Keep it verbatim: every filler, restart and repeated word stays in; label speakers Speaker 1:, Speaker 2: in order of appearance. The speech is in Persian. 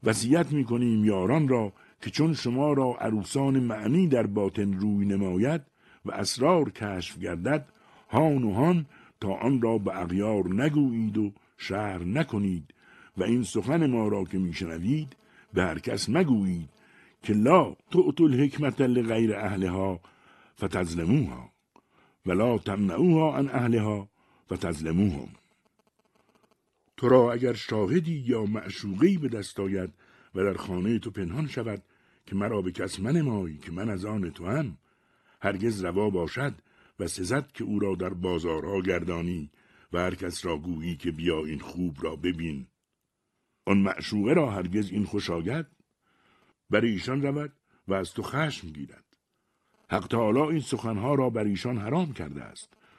Speaker 1: وصیت می کنیم یاران را که چون شما را عروسان معنی در باطن روی نماید و اسرار کشف گردد، هان و هان تا آن را به اغیار نگویید و شرح نکنید و این سخن ما را که میشنوید به هر کس مگویید که لا تؤتوا الحکمة لغیر اهلها فتظلموها ولا تمنعوها عن اهلها فتظلموهم. تو را اگر شاهدی یا معشوقی به دست آید و در خانه تو پنهان شود که مرا به کس منمایی که من از آن تو هم، هرگز روا باشد و سزد که او را در بازارها گردانی و هر کس را گویی که بیا این خوب را ببین. آن معشوقه را هرگز این خوش آید، بر ایشان رود و از تو خشم گیرد. حق تعالی این سخنها را بر ایشان حرام کرده است.